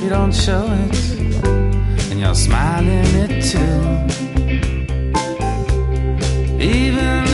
you don't show it, and you're smiling it too. Even